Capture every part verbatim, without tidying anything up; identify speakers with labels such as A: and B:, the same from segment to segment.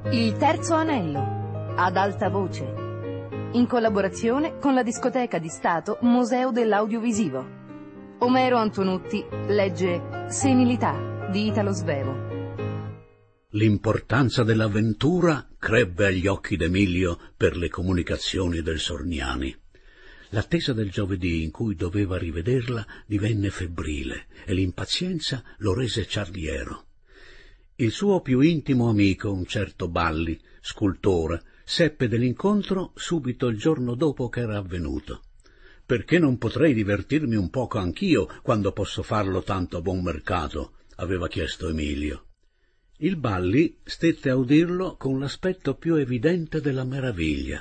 A: Il terzo anello, ad alta voce, in collaborazione con la discoteca di Stato Museo dell'Audiovisivo. Omero Antonutti legge Senilità di Italo Svevo.
B: L'importanza dell'avventura crebbe agli occhi d'Emilio per le comunicazioni del Sorniani. L'attesa del giovedì in cui doveva rivederla divenne febbrile e l'impazienza lo rese ciarliero. Il suo più intimo amico, un certo Balli, scultore, seppe dell'incontro subito il giorno dopo che era avvenuto. «Perché non potrei divertirmi un poco anch'io quando posso farlo tanto a buon mercato?» aveva chiesto Emilio. Il Balli stette a udirlo con l'aspetto più evidente della meraviglia.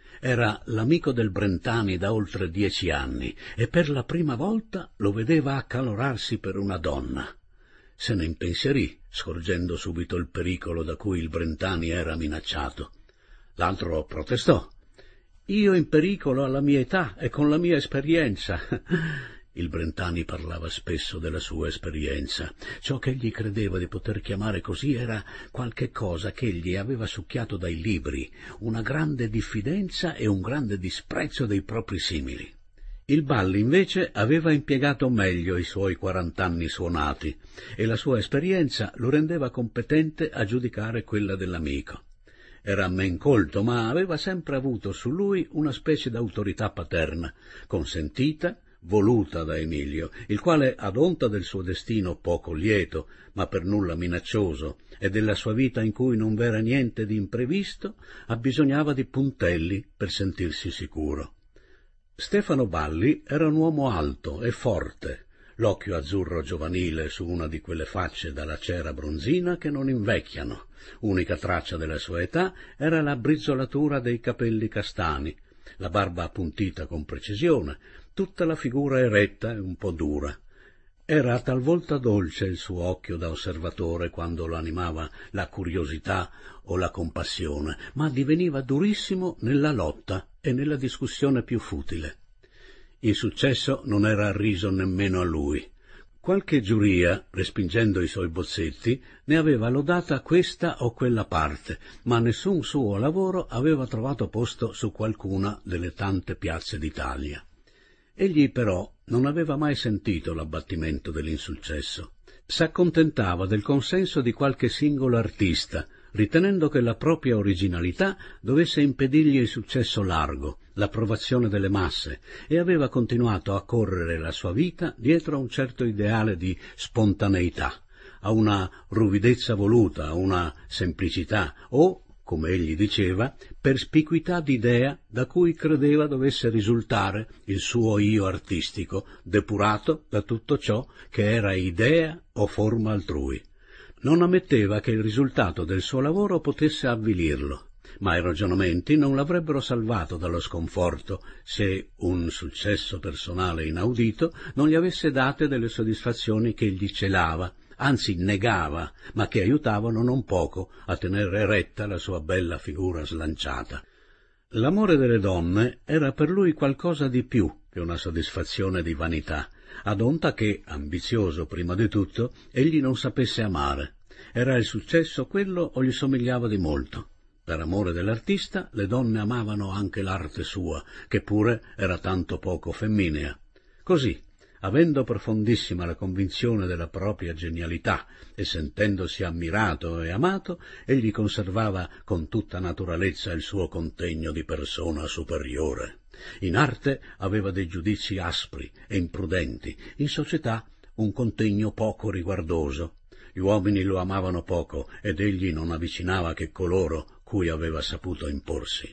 B: Era l'amico del Brentani da oltre dieci anni e per la prima volta lo vedeva accalorarsi per una donna. Se ne impensierì, scorgendo subito il pericolo da cui il Brentani era minacciato. L'altro protestò. «Io in pericolo alla mia età e con la mia esperienza». Il Brentani parlava spesso della sua esperienza. Ciò che egli credeva di poter chiamare così era qualche cosa che egli aveva succhiato dai libri, una grande diffidenza e un grande disprezzo dei propri simili. Il Balli, invece, aveva impiegato meglio i suoi quarant'anni suonati e la sua esperienza lo rendeva competente a giudicare quella dell'amico. Era men colto, ma aveva sempre avuto su lui una specie d'autorità paterna, consentita, voluta da Emilio, il quale, ad onta del suo destino poco lieto, ma per nulla minaccioso, e della sua vita in cui non v'era niente di imprevisto, abbisognava di puntelli per sentirsi sicuro. Stefano Balli era un uomo alto e forte, l'occhio azzurro giovanile su una di quelle facce dalla cera bronzina che non invecchiano. Unica traccia della sua età era la brizzolatura dei capelli castani, la barba appuntita con precisione, tutta la figura eretta e un po' dura. Era talvolta dolce il suo occhio da osservatore quando lo animava la curiosità o la compassione, ma diveniva durissimo nella lotta e nella discussione più futile. Il successo non era arriso nemmeno a lui. Qualche giuria, respingendo i suoi bozzetti, ne aveva lodata questa o quella parte, ma nessun suo lavoro aveva trovato posto su qualcuna delle tante piazze d'Italia. Egli però non aveva mai sentito l'abbattimento dell'insuccesso. S'accontentava del consenso di qualche singolo artista, ritenendo che la propria originalità dovesse impedirgli il successo largo, l'approvazione delle masse, e aveva continuato a correre la sua vita dietro a un certo ideale di spontaneità, a una ruvidezza voluta, a una semplicità o, come egli diceva, perspicuità d'idea da cui credeva dovesse risultare il suo io artistico, depurato da tutto ciò che era idea o forma altrui. Non ammetteva che il risultato del suo lavoro potesse avvilirlo, ma i ragionamenti non l'avrebbero salvato dallo sconforto se un successo personale inaudito non gli avesse date delle soddisfazioni che egli celava, anzi negava, ma che aiutavano non poco a tenere eretta la sua bella figura slanciata. L'amore delle donne era per lui qualcosa di più che una soddisfazione di vanità, ad onta che, ambizioso prima di tutto, egli non sapesse amare. Era il successo quello o gli somigliava di molto. Per amore dell'artista le donne amavano anche l'arte sua, che pure era tanto poco femminea. Così, avendo profondissima la convinzione della propria genialità e sentendosi ammirato e amato, egli conservava con tutta naturalezza il suo contegno di persona superiore. In arte aveva dei giudizi aspri e imprudenti, in società un contegno poco riguardoso. Gli uomini lo amavano poco ed egli non avvicinava che coloro cui aveva saputo imporsi.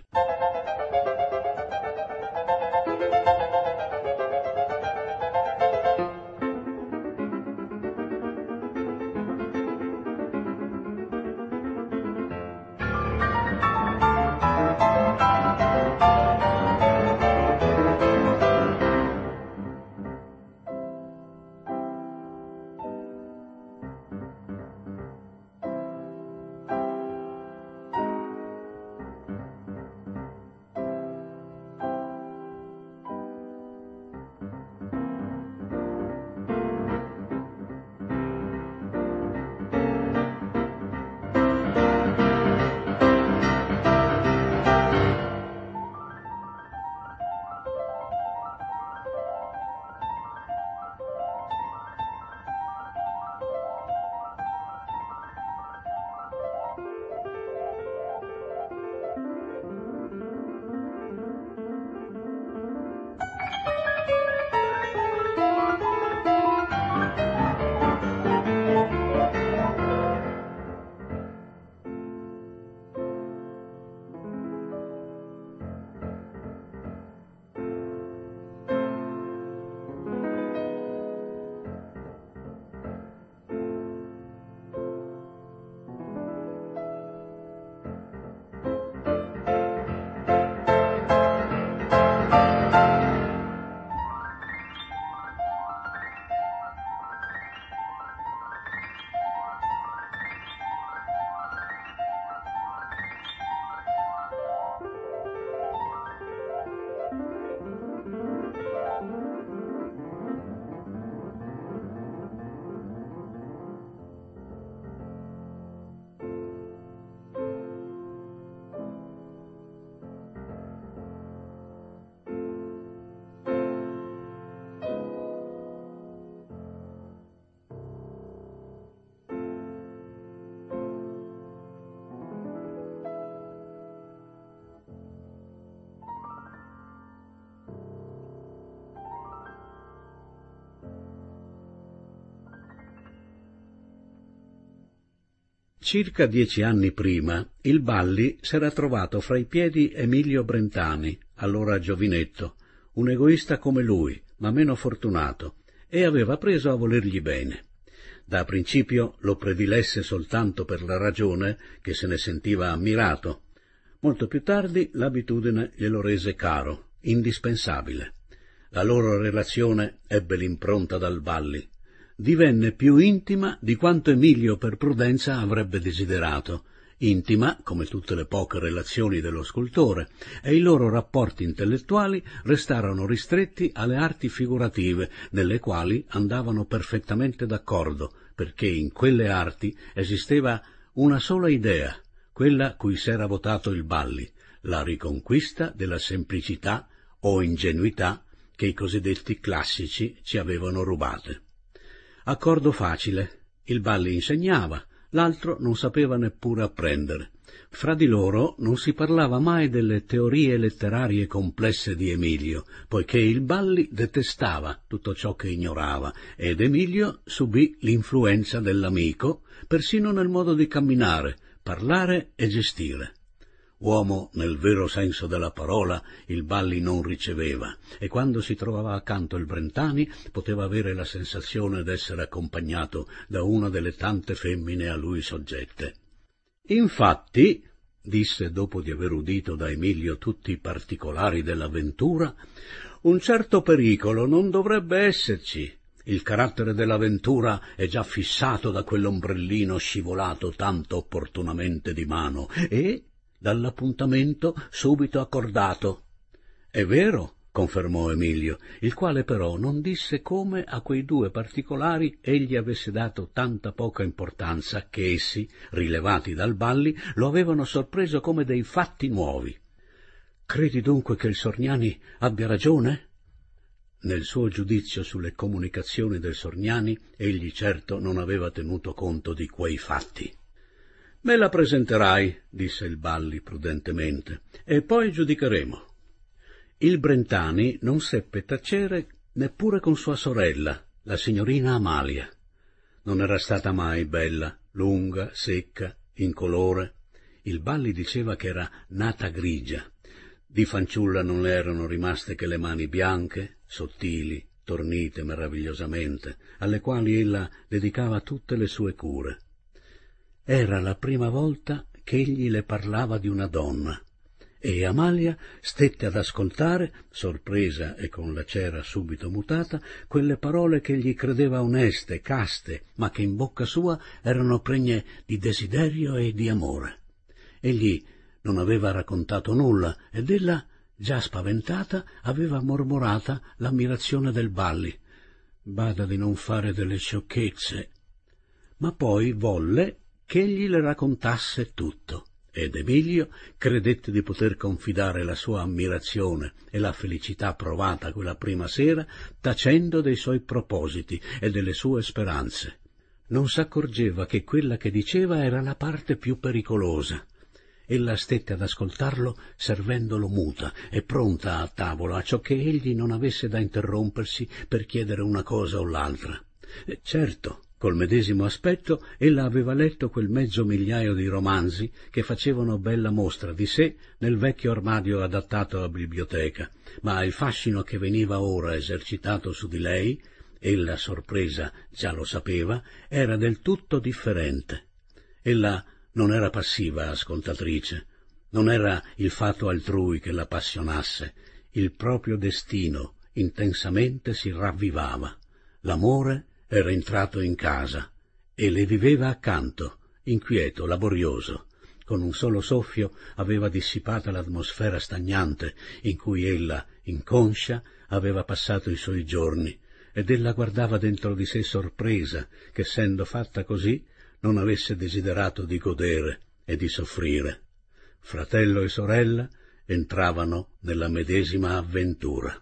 B: Circa dieci anni prima, il Balli s'era trovato fra i piedi Emilio Brentani, allora giovinetto, un egoista come lui, ma meno fortunato, e aveva preso a volergli bene. Da principio lo predilesse soltanto per la ragione che se ne sentiva ammirato. Molto più tardi l'abitudine glielo rese caro, indispensabile. La loro relazione ebbe l'impronta dal Balli. Divenne più intima di quanto Emilio per prudenza avrebbe desiderato, intima come tutte le poche relazioni dello scultore, e i loro rapporti intellettuali restarono ristretti alle arti figurative, nelle quali andavano perfettamente d'accordo, perché in quelle arti esisteva una sola idea, quella cui s'era votato il Balli, la riconquista della semplicità o ingenuità che i cosiddetti classici ci avevano rubate. Accordo facile, il Balli insegnava, l'altro non sapeva neppure apprendere. Fra di loro non si parlava mai delle teorie letterarie complesse di Emilio, poiché il Balli detestava tutto ciò che ignorava, ed Emilio subì l'influenza dell'amico, persino nel modo di camminare, parlare e gestire. Uomo nel vero senso della parola il Balli non riceveva, e quando si trovava accanto il Brentani poteva avere la sensazione d'essere accompagnato da una delle tante femmine a lui soggette. Infatti, disse dopo di aver udito da Emilio tutti i particolari dell'avventura, un certo pericolo non dovrebbe esserci. Il carattere dell'avventura è già fissato da quell'ombrellino scivolato tanto opportunamente di mano e dall'appuntamento subito accordato. È vero, confermò Emilio, il quale però non disse come a quei due particolari egli avesse dato tanta poca importanza che essi, rilevati dal Balli, lo avevano sorpreso come dei fatti nuovi. Credi dunque che il Sorniani abbia ragione? Nel suo giudizio sulle comunicazioni del Sorniani egli certo non aveva tenuto conto di quei fatti. Me la presenterai, disse il Balli prudentemente, e poi giudicheremo. Il Brentani non seppe tacere neppure con sua sorella, la signorina Amalia. Non era stata mai bella, lunga, secca, incolore. Il Balli diceva che era nata grigia. Di fanciulla non le erano rimaste che le mani bianche, sottili, tornite meravigliosamente, alle quali ella dedicava tutte le sue cure. Era la prima volta che egli le parlava di una donna, e Amalia stette ad ascoltare, sorpresa e con la cera subito mutata, quelle parole che egli credeva oneste, caste, ma che in bocca sua erano pregne di desiderio e di amore. Egli non aveva raccontato nulla, ed ella, già spaventata, aveva mormorata l'ammirazione del Balli. Bada di non fare delle sciocchezze. Ma poi volle che egli le raccontasse tutto, ed Emilio credette di poter confidare la sua ammirazione e la felicità provata quella prima sera, tacendo dei suoi propositi e delle sue speranze. Non s'accorgeva che quella che diceva era la parte più pericolosa. Ella stette ad ascoltarlo servendolo muta e pronta a tavola, a ciò che egli non avesse da interrompersi per chiedere una cosa o l'altra. E certo, col medesimo aspetto ella aveva letto quel mezzo migliaio di romanzi che facevano bella mostra di sé nel vecchio armadio adattato alla biblioteca, ma il fascino che veniva ora esercitato su di lei, ella sorpresa già lo sapeva, era del tutto differente. Ella non era passiva ascoltatrice, non era il fatto altrui che l'appassionasse, il proprio destino intensamente si ravvivava. L'amore era entrato in casa e le viveva accanto, inquieto, laborioso. Con un solo soffio aveva dissipata l'atmosfera stagnante in cui ella, inconscia, aveva passato i suoi giorni, ed ella guardava dentro di sé sorpresa che, essendo fatta così, non avesse desiderato di godere e di soffrire. Fratello e sorella entravano nella medesima avventura.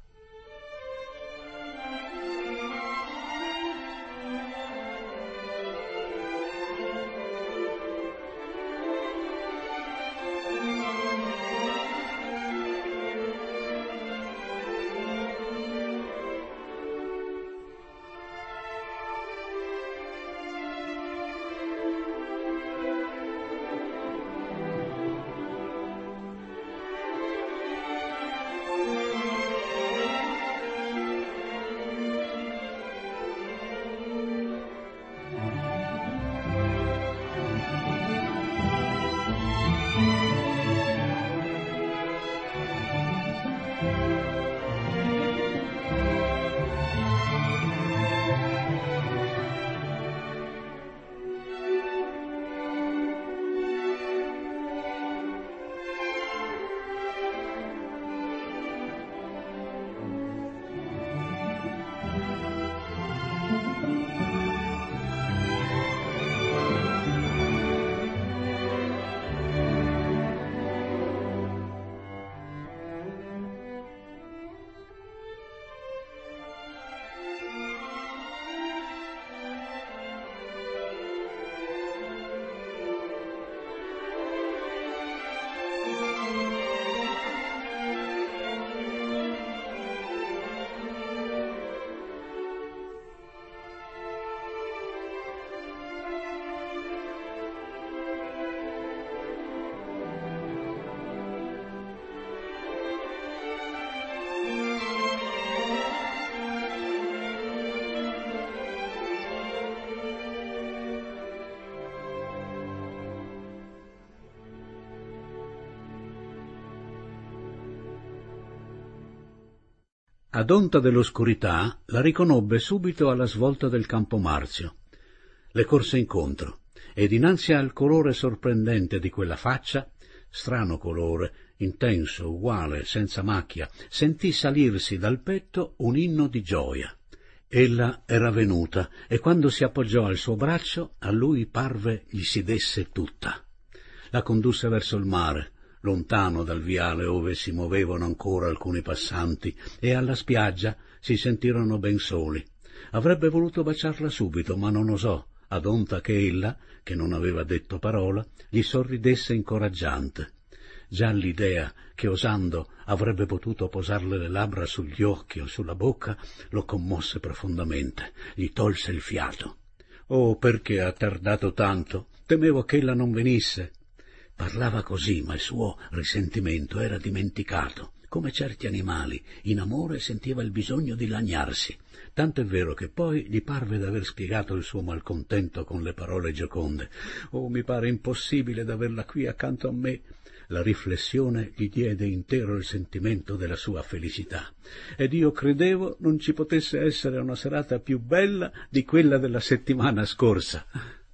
B: Ad onta dell'oscurità la riconobbe subito alla svolta del Campo Marzio. Le corse incontro, e dinanzi al colore sorprendente di quella faccia, strano colore, intenso, uguale, senza macchia, sentì salirsi dal petto un inno di gioia. Ella era venuta, e quando si appoggiò al suo braccio, a lui parve gli si desse tutta. La condusse verso il mare, lontano dal viale ove si muovevano ancora alcuni passanti, e alla spiaggia si sentirono ben soli. Avrebbe voluto baciarla subito, ma non osò, ad onta che ella, che non aveva detto parola, gli sorridesse incoraggiante. Già l'idea che, osando, avrebbe potuto posarle le labbra sugli occhi o sulla bocca, lo commosse profondamente, gli tolse il fiato. «Oh, perché ha tardato tanto? Temevo che ella non venisse!» Parlava così, ma il suo risentimento era dimenticato. Come certi animali, in amore sentiva il bisogno di lagnarsi. Tanto è vero che poi gli parve d'aver spiegato il suo malcontento con le parole gioconde. «Oh, mi pare impossibile d'averla qui accanto a me!» La riflessione gli diede intero il sentimento della sua felicità. «Ed io credevo non ci potesse essere una serata più bella di quella della settimana scorsa!»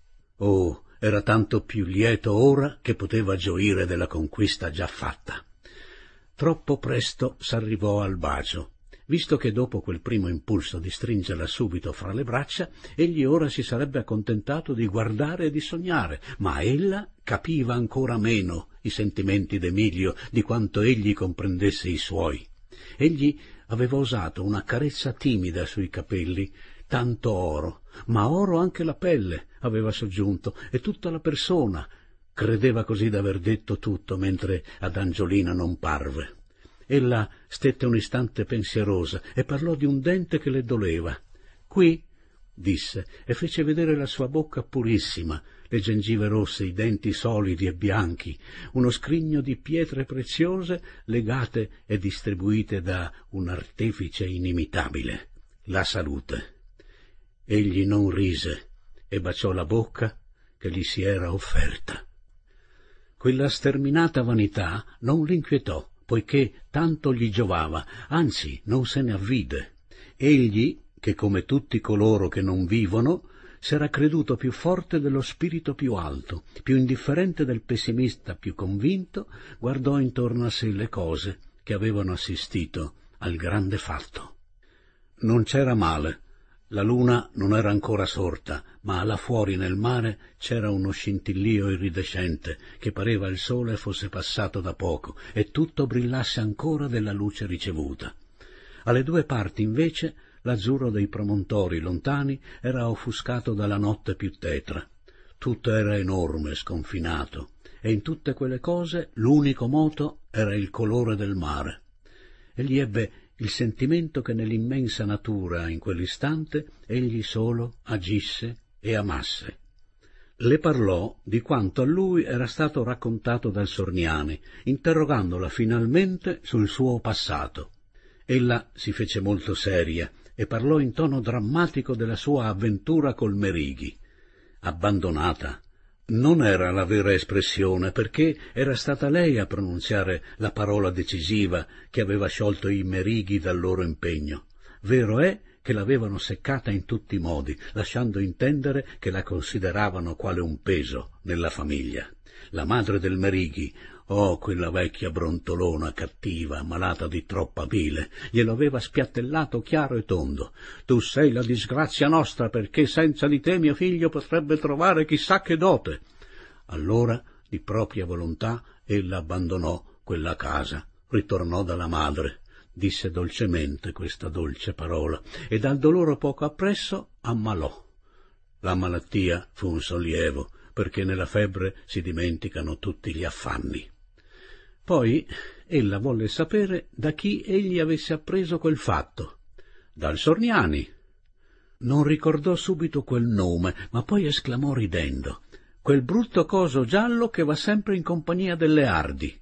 B: Oh, era tanto più lieto ora che poteva gioire della conquista già fatta. Troppo presto s'arrivò al bacio, visto che dopo quel primo impulso di stringerla subito fra le braccia, egli ora si sarebbe accontentato di guardare e di sognare, ma ella capiva ancora meno i sentimenti d'Emilio di quanto egli comprendesse i suoi. Egli aveva osato una carezza timida sui capelli, tanto oro, ma oro anche la pelle, aveva soggiunto, e tutta la persona. Credeva così d'aver detto tutto, mentre ad Angiolina non parve. Ella stette un istante pensierosa e parlò di un dente che le doleva. «Qui», disse, e fece vedere la sua bocca purissima, le gengive rosse, i denti solidi e bianchi, uno scrigno di pietre preziose legate e distribuite da un artefice inimitabile, la salute. Egli non rise e baciò la bocca che gli si era offerta. Quella sterminata vanità non l'inquietò, poiché tanto gli giovava, anzi non se ne avvide. Egli, che come tutti coloro che non vivono, s'era creduto più forte dello spirito più alto, più indifferente del pessimista più convinto, guardò intorno a sé le cose che avevano assistito al grande fatto. Non c'era male. La luna non era ancora sorta, ma là fuori nel mare c'era uno scintillio iridescente che pareva il sole fosse passato da poco e tutto brillasse ancora della luce ricevuta. Alle due parti, invece, l'azzurro dei promontori lontani era offuscato dalla notte più tetra. Tutto era enorme, sconfinato, e in tutte quelle cose l'unico moto era il colore del mare. Egli ebbe il sentimento che nell'immensa natura, in quell'istante, egli solo agisse e amasse. Le parlò di quanto a lui era stato raccontato dal Sorniani, interrogandola finalmente sul suo passato. Ella si fece molto seria e parlò in tono drammatico della sua avventura col Merighi. Abbandonata non era la vera espressione, perché era stata lei a pronunziare la parola decisiva che aveva sciolto i Merighi dal loro impegno. Vero è che l'avevano seccata in tutti i modi, lasciando intendere che la consideravano quale un peso nella famiglia. La madre del Merighi, oh, quella vecchia brontolona cattiva, malata di troppa bile, glielo aveva spiattellato chiaro e tondo. «Tu sei la disgrazia nostra, perché senza di te mio figlio potrebbe trovare chissà che dote». Allora, di propria volontà, ella abbandonò quella casa, ritornò dalla madre, disse dolcemente questa dolce parola, e dal dolore poco appresso ammalò. La malattia fu un sollievo, perché nella febbre si dimenticano tutti gli affanni. Poi ella volle sapere da chi egli avesse appreso quel fatto. Dal Sorniani. Non ricordò subito quel nome, ma poi esclamò ridendo: «Quel brutto coso giallo che va sempre in compagnia delle Ardi».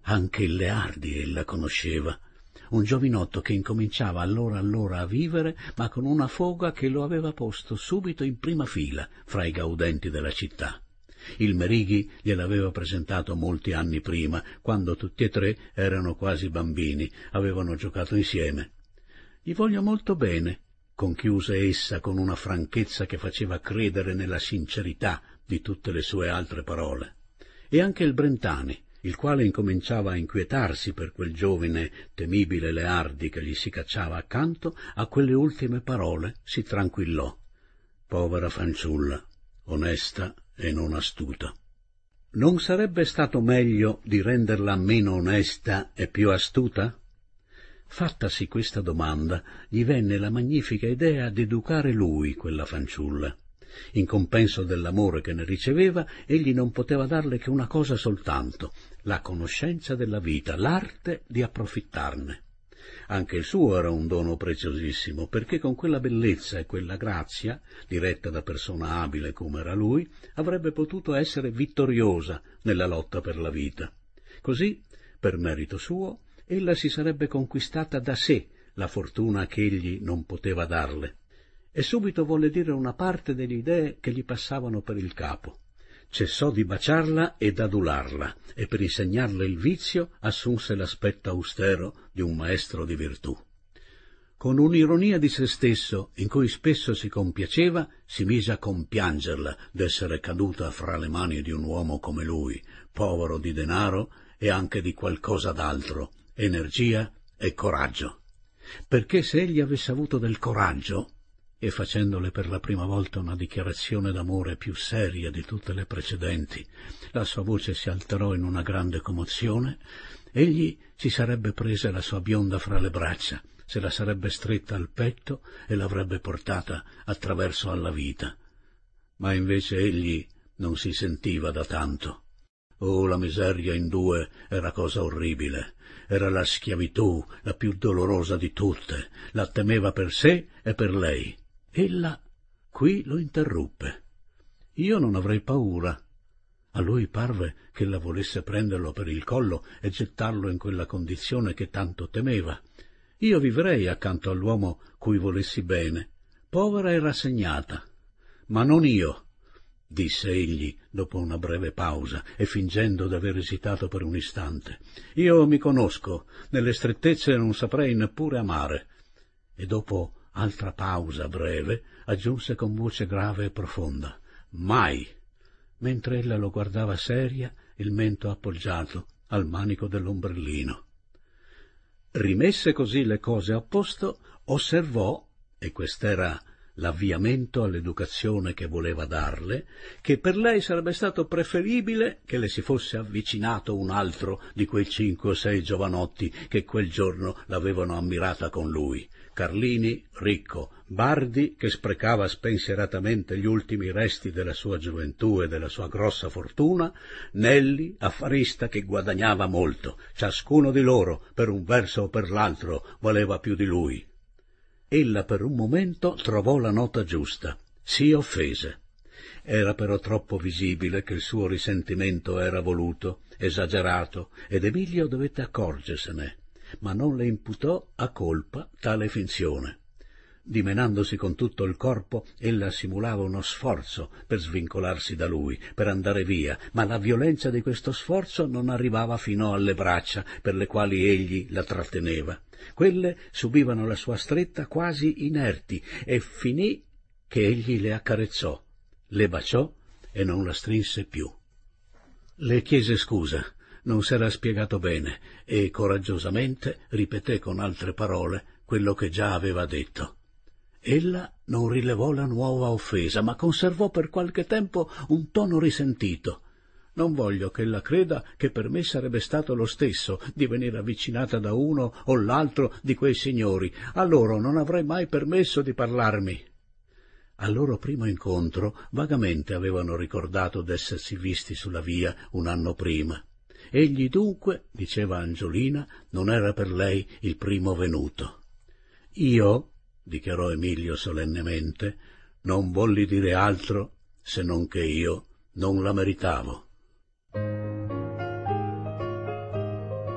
B: Anche il Leardi ella conosceva, un giovinotto che incominciava allora allora a vivere, ma con una foga che lo aveva posto subito in prima fila fra i gaudenti della città. Il Merighi gliel'aveva presentato molti anni prima, quando tutti e tre erano quasi bambini, avevano giocato insieme. «Gli voglio molto bene», conchiuse essa con una franchezza che faceva credere nella sincerità di tutte le sue altre parole. E anche il Brentani, il quale incominciava a inquietarsi per quel giovine temibile Leardi che gli si cacciava accanto, a quelle ultime parole si tranquillò. Povera fanciulla, onesta e non astuta. Non sarebbe stato meglio di renderla meno onesta e più astuta? Fattasi questa domanda, gli venne la magnifica idea di educare lui quella fanciulla. In compenso dell'amore che ne riceveva, egli non poteva darle che una cosa soltanto, la conoscenza della vita, l'arte di approfittarne. Anche il suo era un dono preziosissimo, perché con quella bellezza e quella grazia, diretta da persona abile come era lui, avrebbe potuto essere vittoriosa nella lotta per la vita. Così, per merito suo, ella si sarebbe conquistata da sé la fortuna che egli non poteva darle. E subito volle dire una parte delle idee che gli passavano per il capo. Cessò di baciarla ed adularla, e per insegnarle il vizio assunse l'aspetto austero di un maestro di virtù. Con un'ironia di se stesso, in cui spesso si compiaceva, si mise a compiangerla d'essere caduta fra le mani di un uomo come lui, povero di denaro e anche di qualcosa d'altro, energia e coraggio. Perché se egli avesse avuto del coraggio, e facendole per la prima volta una dichiarazione d'amore più seria di tutte le precedenti, la sua voce si alterò in una grande commozione, egli si sarebbe presa la sua bionda fra le braccia, se la sarebbe stretta al petto e l'avrebbe portata attraverso alla vita. Ma invece egli non si sentiva da tanto. Oh, la miseria in due era cosa orribile, era la schiavitù, la più dolorosa di tutte, la temeva per sé e per lei. Ella qui lo interruppe. Io non avrei paura. A lui parve che ella volesse prenderlo per il collo e gettarlo in quella condizione che tanto temeva. Io vivrei accanto all'uomo cui volessi bene, povera e rassegnata. Ma non io, disse egli dopo una breve pausa e fingendo d'aver esitato per un istante. Io mi conosco, nelle strettezze non saprei neppure amare. E dopo altra pausa breve, aggiunse con voce grave e profonda, mai, mentre ella lo guardava seria, il mento appoggiato al manico dell'ombrellino. Rimesse così le cose a posto, osservò, e quest'era l'avviamento all'educazione che voleva darle, che per lei sarebbe stato preferibile che le si fosse avvicinato un altro di quei cinque o sei giovanotti che quel giorno l'avevano ammirata con lui. Carlini, ricco, Bardi, che sprecava spensieratamente gli ultimi resti della sua gioventù e della sua grossa fortuna, Nelli, affarista, che guadagnava molto. Ciascuno di loro, per un verso o per l'altro, valeva più di lui. Ella per un momento trovò la nota giusta, si offese. Era però troppo visibile che il suo risentimento era voluto, esagerato, ed Emilio dovette accorgersene, ma non le imputò a colpa tale finzione. Dimenandosi con tutto il corpo, ella simulava uno sforzo per svincolarsi da lui, per andare via, ma la violenza di questo sforzo non arrivava fino alle braccia, per le quali egli la tratteneva. Quelle subivano la sua stretta quasi inerti, e finì che egli le accarezzò, le baciò e non la strinse più. Le chiese scusa, non s'era spiegato bene, e coraggiosamente ripeté con altre parole quello che già aveva detto. Ella non rilevò la nuova offesa, ma conservò per qualche tempo un tono risentito. Non voglio che ella creda che per me sarebbe stato lo stesso di venire avvicinata da uno o l'altro di quei signori. A loro non avrei mai permesso di parlarmi. Al loro primo incontro vagamente avevano ricordato d'essersi visti sulla via un anno prima. Egli dunque, diceva Angiolina, non era per lei il primo venuto. Io, dichiarò Emilio solennemente, non volli dire altro se non che io non la meritavo.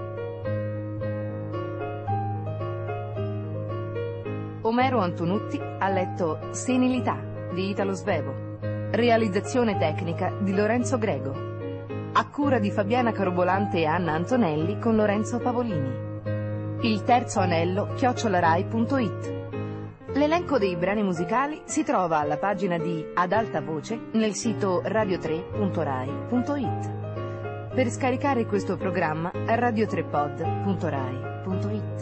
A: Omero Antonutti ha letto Senilità di Italo Svevo. Realizzazione tecnica di Lorenzo Grego. A cura di Fabiana Carobolante e Anna Antonelli con Lorenzo Pavolini. Il terzo anello chiocciolarai punto it. L'elenco dei brani musicali si trova alla pagina di Ad alta voce nel sito radio tre punto rai punto it. Per scaricare questo programma radio tre pod punto rai punto it.